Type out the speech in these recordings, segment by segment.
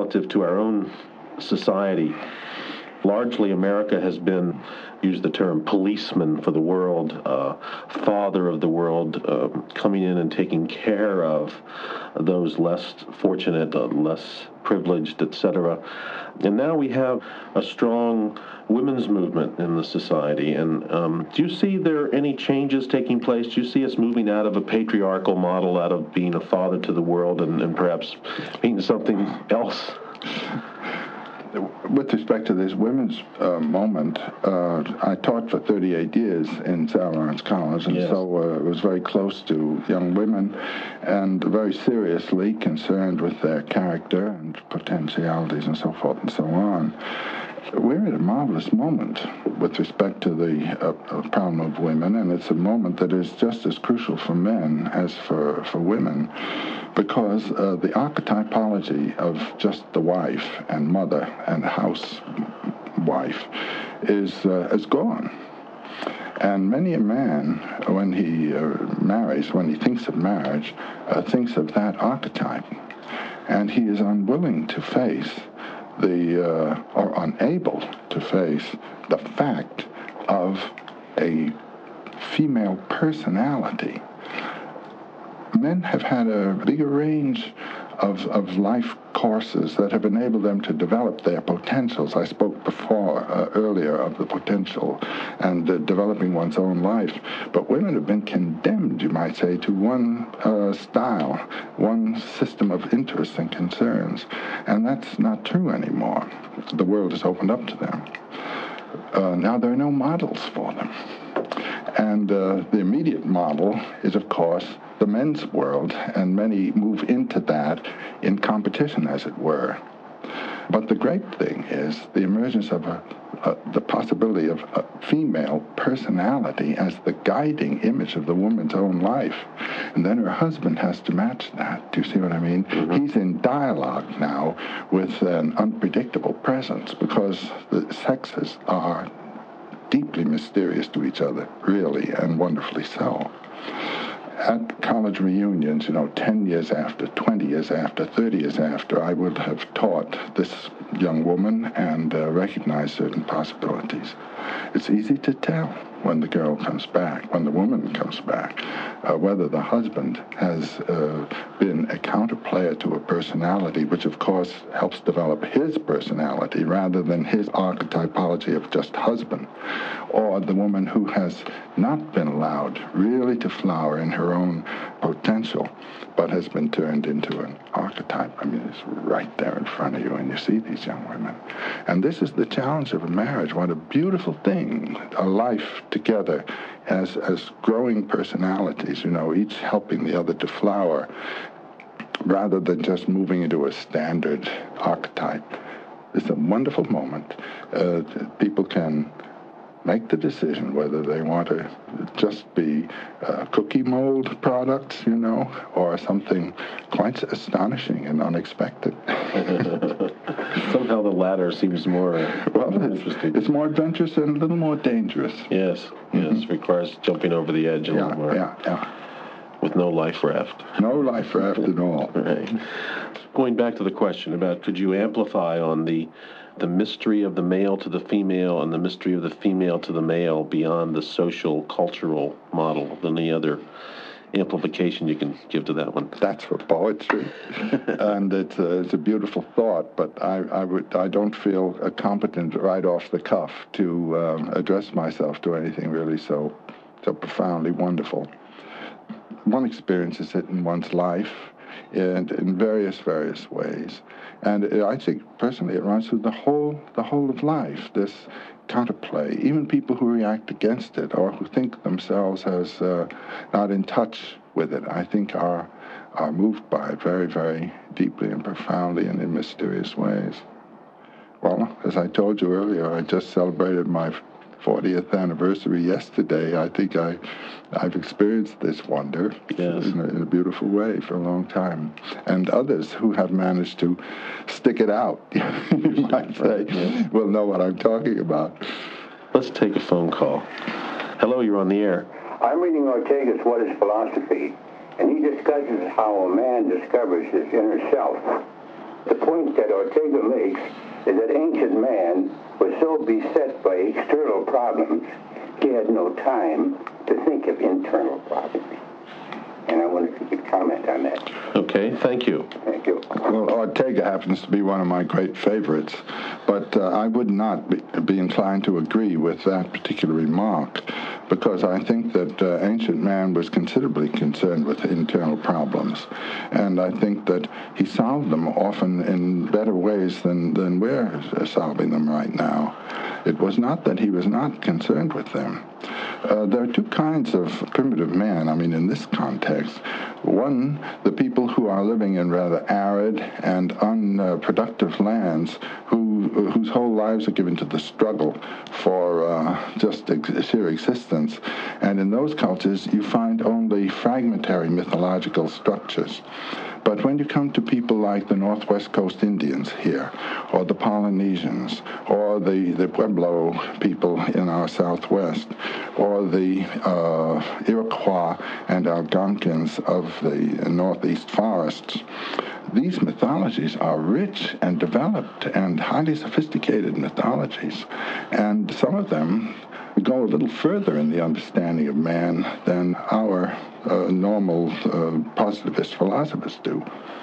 relative to our own society. Largely, America has been, use the term, policeman for the world, father of the world, coming in and taking care of those less fortunate, less privileged, etc. And now we have a strong women's movement in the society. And do you see there any changes taking place? Do you see us moving out of a patriarchal model, out of being a father to the world, and perhaps being something else? With respect to this women's moment, I taught for 38 years in Sarah Lawrence College, and so was very close to young women and very seriously concerned with their character and potentialities and so forth and so on. We're at a marvelous moment with respect to the problem of women, and it's a moment that is just as crucial for men as for women, because the archetypology of just the wife and mother and housewife is gone. And many a man, when he marries, when he thinks of marriage, thinks of that archetype, and he is unwilling to face or unable to face the fact of a female personality. Men have had a bigger range of life courses that have enabled them to develop their potentials. I spoke earlier of the potential and developing one's own life. But women have been condemned, you might say, to one style, one system of interests and concerns. And that's not true anymore. The world has opened up to them. Now there are no models for them. And the immediate model is, of course, the men's world, and many move into that in competition, as it were. But the great thing is the emergence of the possibility of a female personality as the guiding image of the woman's own life. And then her husband has to match that. Do you see what I mean? Mm-hmm. He's in dialogue now with an unpredictable presence, because the sexes are deeply mysterious to each other, really, and wonderfully so. At college reunions, 10 years after, 20 years after, 30 years after, I would have taught this young woman and recognized certain possibilities. It's easy to tell when the girl comes back, when the woman comes back, whether the husband has been a counterplayer to a personality, which of course helps develop his personality rather than his archetypology of just husband, or the woman who has not been allowed really to flower in her own potential, but has been turned into an archetype. I mean, it's right there in front of you, and you see these young women. And this is the challenge of a marriage. What a beautiful thing, a life together as growing personalities, each helping the other to flower, rather than just moving into a standard archetype. It's a wonderful moment. People can make the decision whether they want to just be cookie mold products, or something quite astonishing and unexpected. Somehow the latter seems more interesting. It's more adventurous and a little more dangerous. Yes, it requires jumping over the edge a little more. Yeah. With no life raft. No life raft at all. Right. Going back to the question about, could you amplify on the mystery of the male to the female and the mystery of the female to the male beyond the social, cultural model, than any other amplification you can give to that one? That's for poetry, and it's a beautiful thought. But I don't feel competent right off the cuff to address myself to anything really so profoundly wonderful. One experiences it in one's life, and in various ways. And I think, personally, it runs through the whole of life, this counterplay. Even people who react against it or who think themselves as not in touch with it, I think are moved by it very, very deeply and profoundly and in mysterious ways. Well, as I told you earlier, I just celebrated my 40th anniversary yesterday. I think I've experienced this wonder in a beautiful way for a long time. And others who have managed to stick it out, you might say, will know what I'm talking about. Let's take a phone call. Hello, you're on the air. I'm reading Ortega's What is Philosophy, and he discusses how a man discovers his inner self. The point that Ortega makes is that ancient man was so beset by external problems, he had no time to think of internal problems. And I wonder if you could comment on that. Okay, thank you. Thank you. Well, Ortega happens to be one of my great favorites, but I would not be inclined to agree with that particular remark, because I think that ancient man was considerably concerned with internal problems, and I think that he solved them often in better ways than we're solving them right now. It was not that he was not concerned with them. There are two kinds of primitive man, in this context. One, the people who are living in rather arid and unproductive lands whose whole lives are given to the struggle for just sheer existence. And in those cultures, you find only fragmentary mythological structures. But when you come to people like the Northwest Coast Indians here, or the Polynesians, or the Pueblo people in our Southwest, or the Iroquois and Algonquins of the Northeast forests, these mythologies are rich and developed and highly sophisticated mythologies. And some of them go a little further in the understanding of man than our normal positivist philosophers do.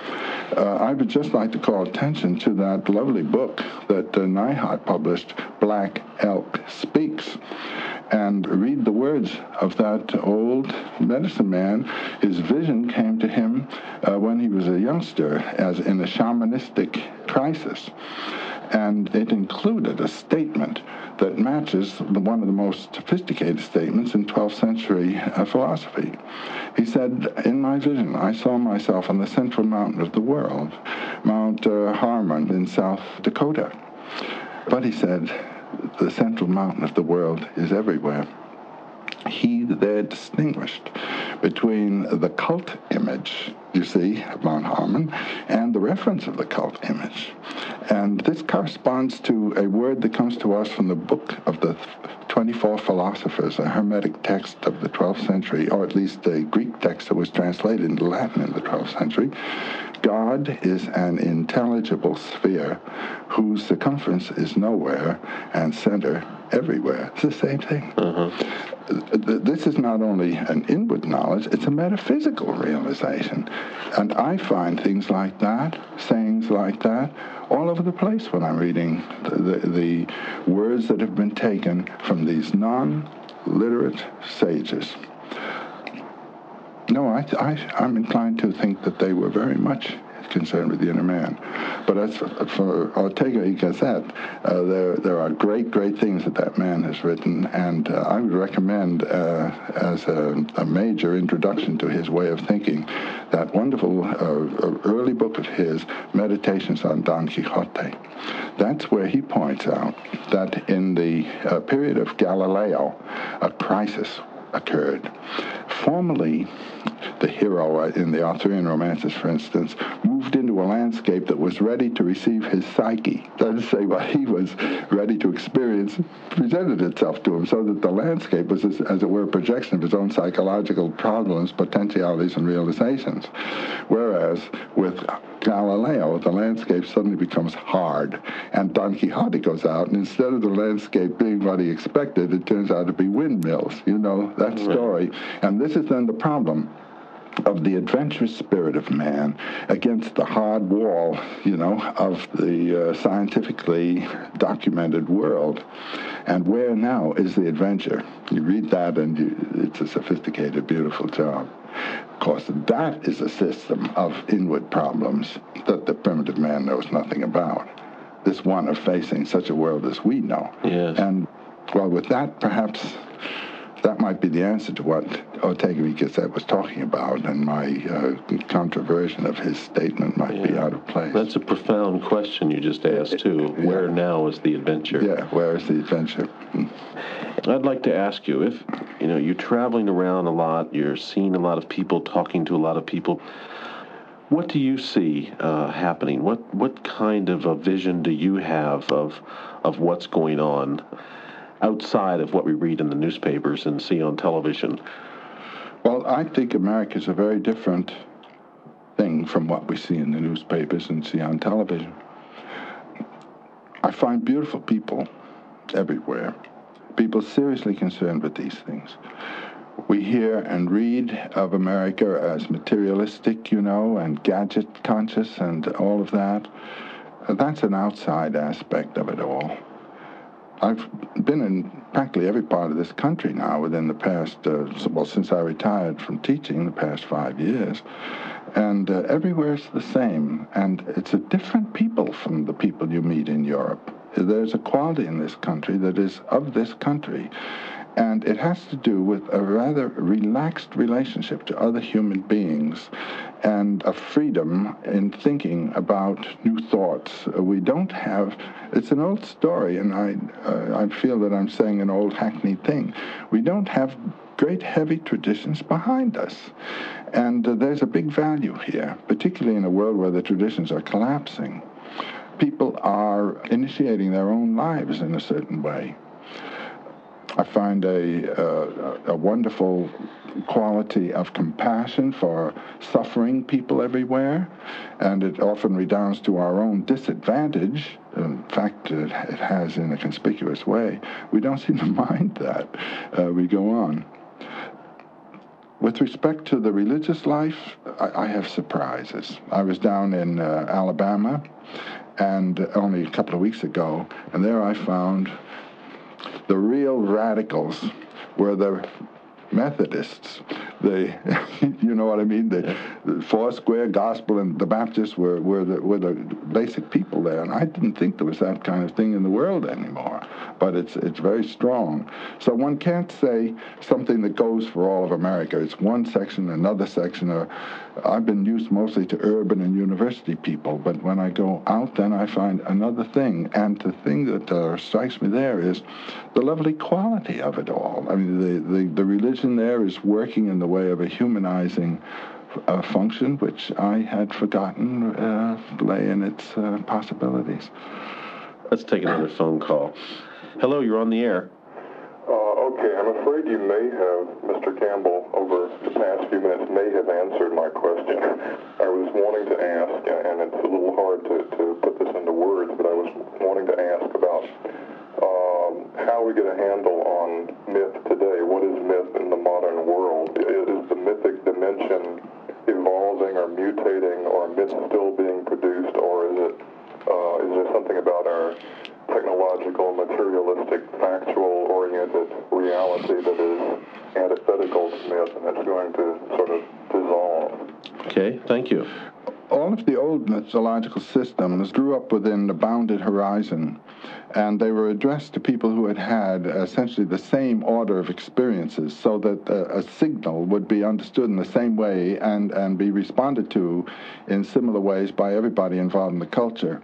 I would just like to call attention to that lovely book that Neihardt published, Black Elk Speaks, and read the words of that old medicine man. His vision came to him when he was a youngster, as in a shamanistic crisis. And it included a statement that matches one of the most sophisticated statements in 12th century philosophy. He said, in my vision, I saw myself on the central mountain of the world, Mount Harmon in South Dakota. But he said, the central mountain of the world is everywhere. He there distinguished between the cult image, you see, of Mount Harmon, and the reference of the cult image. And this corresponds to a word that comes to us from the book of the 24 philosophers, a Hermetic text of the 12th century, or at least a Greek text that was translated into Latin in the 12th century. God is an intelligible sphere whose circumference is nowhere and center everywhere. It's the same thing. This is not only an inward knowledge, it's a metaphysical realization. And I find things like that, sayings like that, all over the place when I'm reading the words that have been taken from these non-literate sages. No, I'm inclined to think that they were very much concerned with the inner man. But as for Ortega y Gasset, there are great things that man has written, and I would recommend as a major introduction to his way of thinking, that wonderful early book of his, Meditations on Don Quixote. That's where he points out that in the period of Galileo, a crisis occurred. Formerly, the hero in the Arthurian romances, for instance, moved into a landscape that was ready to receive his psyche. That is to say, what he was ready to experience presented itself to him, so that the landscape was, as it were, a projection of his own psychological problems, potentialities, and realizations. Whereas with Galileo, the landscape suddenly becomes hard, and Don Quixote goes out, and instead of the landscape being what he expected, it turns out to be windmills. You know that story. And this is then the problem of the adventurous spirit of man against the hard wall, of the scientifically documented world. And where now is the adventure? You read that, and it's a sophisticated, beautiful job. Of course, that is a system of inward problems that the primitive man knows nothing about. This one of facing such a world as we know. Yes. And, well, with that, perhaps that might be the answer to what Ortega y Gasset was talking about, and my controversion of his statement might be out of place. That's a profound question you just asked, too. Where now is the adventure? Yeah, where is the adventure? I'd like to ask you, if you're traveling around a lot, you're seeing a lot of people, talking to a lot of people, what do you see happening? What kind of a vision do you have of what's going on outside of what we read in the newspapers and see on television? Well, I think America is a very different thing from what we see in the newspapers and see on television. I find beautiful people everywhere, people seriously concerned with these things. We hear and read of America as materialistic, and gadget conscious and all of that. That's an outside aspect of it all. I've been in practically every part of this country now within the past, since I retired from teaching, the past 5 years. And everywhere it's the same. And it's a different people from the people you meet in Europe. There's a quality in this country that is of this country. And it has to do with a rather relaxed relationship to other human beings and a freedom in thinking about new thoughts. We don't have, it's an old story, and I feel that I'm saying an old hackneyed thing. We don't have great heavy traditions behind us. And there's a big value here, particularly in a world where the traditions are collapsing. People are initiating their own lives in a certain way. I find a wonderful quality of compassion for suffering people everywhere, and it often redounds to our own disadvantage. In fact, it has in a conspicuous way. We don't seem to mind that. We go on. With respect to the religious life, I have surprises. I was down in Alabama, and only a couple of weeks ago, and there I found the real radicals were the Methodists. You know what I mean? The Foursquare Gospel and the Baptists were the basic people there, and I didn't think there was that kind of thing in the world anymore. But it's very strong. So one can't say something that goes for all of America. It's one section, another section. I've been used mostly to urban and university people, but when I go out, then I find another thing. And the thing that strikes me there is the lovely quality of it all. I mean, the religion there is working in the way of a humanizing function, which I had forgotten lay in its possibilities. Let's take another phone call. Hello, you're on the air. Okay, I'm afraid you may have, Mr. Campbell, over the past few minutes, may have answered my question. I was wanting to ask, and it's a little hard to put this into words, but I was wanting to ask about how we get a handle on myth today. What is myth in the modern world? Is the mythic dimension evolving or mutating, or myth still being produced, or is there something about our technological, materialistic, factual-oriented reality that is antithetical to myth, and that's going to sort of dissolve? Okay, thank you. All of the old mythological systems grew up within the bounded horizon, and they were addressed to people who had essentially the same order of experiences, so that a signal would be understood in the same way and be responded to in similar ways by everybody involved in the culture.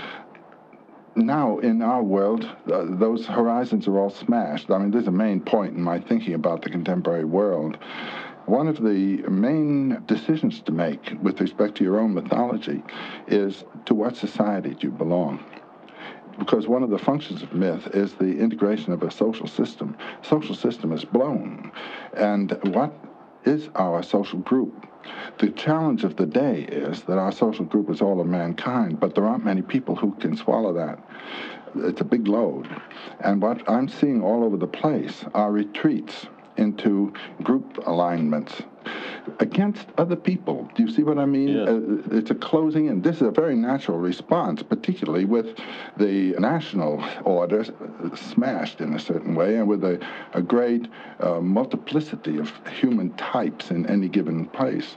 Now, in our world, those horizons are all smashed. I mean, there's a main point in my thinking about the contemporary world. One of the main decisions to make with respect to your own mythology is to what society do you belong. Because one of the functions of myth is the integration of a social system. Social system is blown. And what is our social group? The challenge of the day is that our social group is all of mankind, but there aren't many people who can swallow that. It's a big load. And what I'm seeing all over the place are retreats into group alignments against other people. Do you see what I mean? Yeah. It's a closing in. This is a very natural response, particularly with the national order smashed in a certain way, and with a great multiplicity of human types in any given place.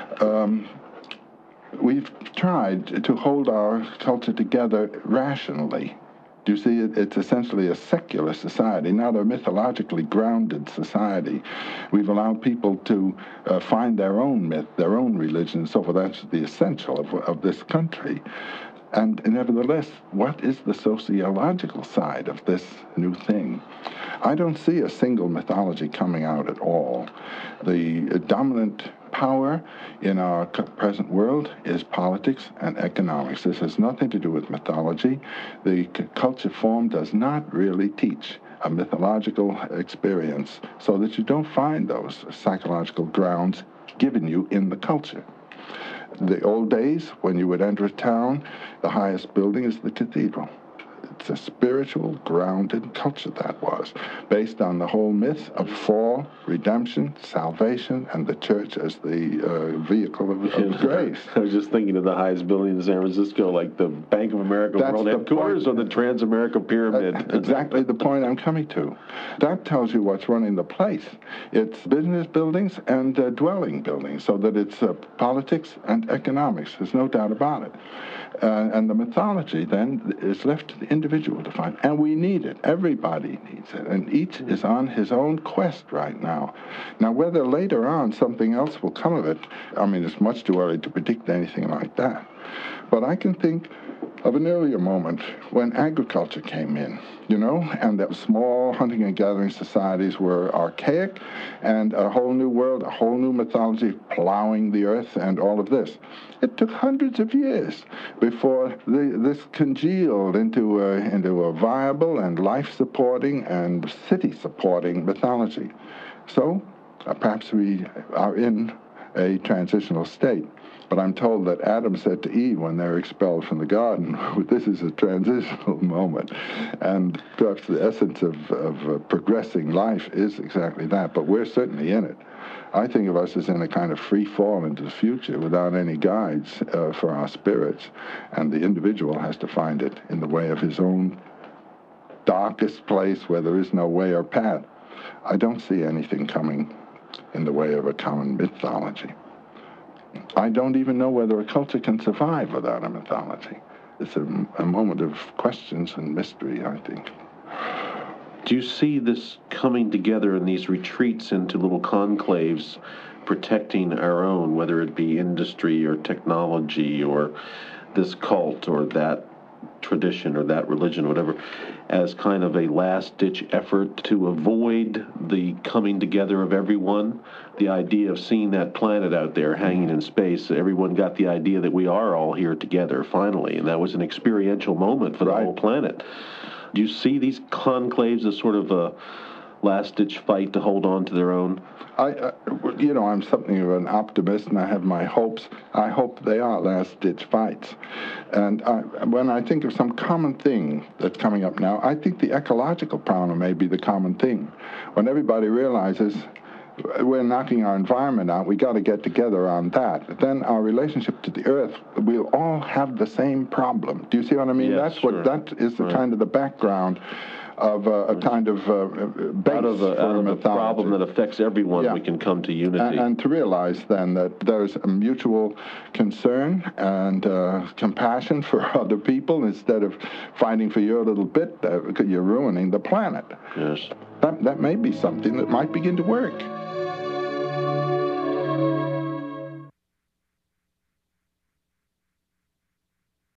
We've tried to hold our culture together rationally. You see, it's essentially a secular society, not a mythologically grounded society. We've allowed people to find their own myth, their own religion, and so forth. That's the essential of this country. And nevertheless, what is the sociological side of this new thing? I don't see a single mythology coming out at all. The dominant power in our present world is politics and economics. This has nothing to do with mythology. The culture form does not really teach a mythological experience, so that you don't find those psychological grounds given you in the culture. The old days, when you would enter a town, the highest building is the cathedral. It's a spiritual, grounded culture that was, based on the whole myth of fall, redemption, salvation, and the church as the vehicle of grace. I was just thinking of the highest building in San Francisco, like the Bank of America World Headquarters or the Transamerica Pyramid. Exactly the point I'm coming to. That tells you what's running the place. It's business buildings and dwelling buildings, so that it's politics and economics. There's no doubt about it. And the mythology, then, is left to the individual to find. And we need it. Everybody needs it. And each is on his own quest right now. Now, whether later on something else will come of it, I mean, it's much too early to predict anything like that. But I can think of an earlier moment when agriculture came in, and that small hunting and gathering societies were archaic, and a whole new world, a whole new mythology, plowing the earth and all of this. It took hundreds of years before this congealed into a viable and life-supporting and city-supporting mythology. So perhaps we are in a transitional state. But I'm told that Adam said to Eve when they were expelled from the garden, this is a transitional moment. And perhaps the essence of progressing life is exactly that. But we're certainly in it. I think of us as in a kind of free fall into the future without any guides for our spirits. And the individual has to find it in the way of his own darkest place where there is no way or path. I don't see anything coming in the way of a common mythology. I don't even know whether a culture can survive without a mythology. It's a moment of questions and mystery, I think. Do you see this coming together in these retreats into little conclaves, protecting our own, whether it be industry or technology or this cult or that tradition or that religion or whatever, as kind of a last-ditch effort to avoid the coming together of everyone? The idea of seeing that planet out there hanging in space, everyone got the idea that we are all here together finally, and that was an experiential moment for the whole planet. Do you see these conclaves as sort of a last-ditch fight to hold on to their own? I'm something of an optimist, and I have my hopes. I hope they are last-ditch fights. And when I think of some common thing that's coming up now, I think the ecological problem may be the common thing. When everybody realizes we're knocking our environment out, we got to get together on that. Then our relationship to the earth, we'll all have the same problem. Do you see what I mean? Yes, that is the kind of the background of a kind of base out of a problem that affects everyone, we can come to unity. And to realize then that there's a mutual concern and compassion for other people instead of fighting for your little bit, you're ruining the planet. Yes. That may be something that might begin to work.